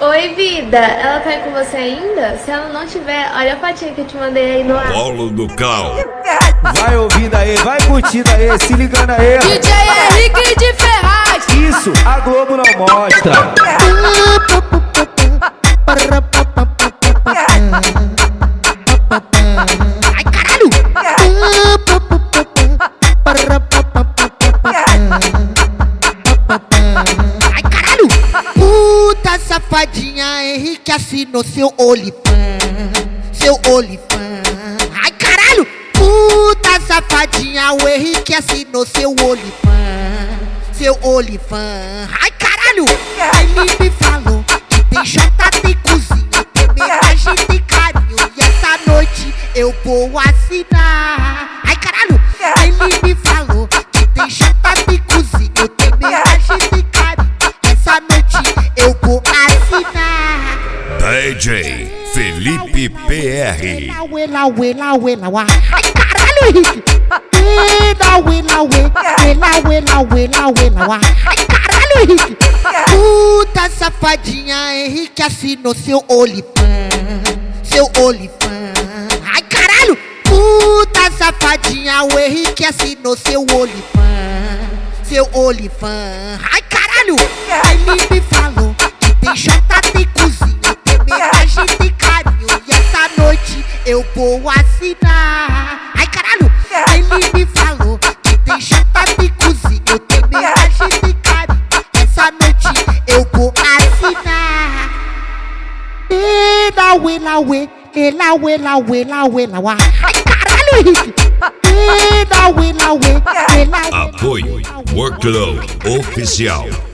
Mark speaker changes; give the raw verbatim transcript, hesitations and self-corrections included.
Speaker 1: Oi, vida, ela tá aí com você ainda? Se ela não tiver, olha a fotinha que eu te mandei aí no ar.
Speaker 2: Polo do Cal.
Speaker 3: Vai ouvindo aí, vai curtindo aí, se ligando aí.
Speaker 4: D J Henrique de Ferraz.
Speaker 3: Isso, a Globo não mostra.
Speaker 4: Ai, caralho! Ai, caralho! Puta safadinha, Henrique assinou seu olifã. Seu olifã. Ai, caralho! Puta safadinha, o Henrique assinou seu olifã. Seu olifã. Ai, caralho! Aí ele me falou que tem jota, tem cozinha, tem homenagem, tem carinho. E essa noite eu vou assinar. Ai, caralho! Aí ele me falou que tem jota, tem cozinha, tem homenagem, tem carinho. Essa noite eu vou assinar.
Speaker 2: D J Felipe P R.
Speaker 4: Uela, uela, uela, uela. Ai, caralho, Henrique! Uela, uela, uela, uela, uela, uela, uela. Ai, caralho, Henrique! Puta safadinha, Henrique assinou seu olifã. Seu olifã. Ai, caralho! Puta safadinha, o Henrique assinou seu olifã. Seu olifã. Ai, caralho! Aí ele me falou que tem jota, tem cozinha, tem homenagem, tem carinho. E essa noite eu vou assinar. Ai, caralho! Aí ele me falou que tem jota, tem cozinha, tem homenagem, tem carinho. Essa noite eu vou assinar. Ela, uela, uela, ela, uela, uela, uela, uela. Ai, caralho, Henrique! Ela, uela, uela, ela,
Speaker 2: Apoio Workload Oficial.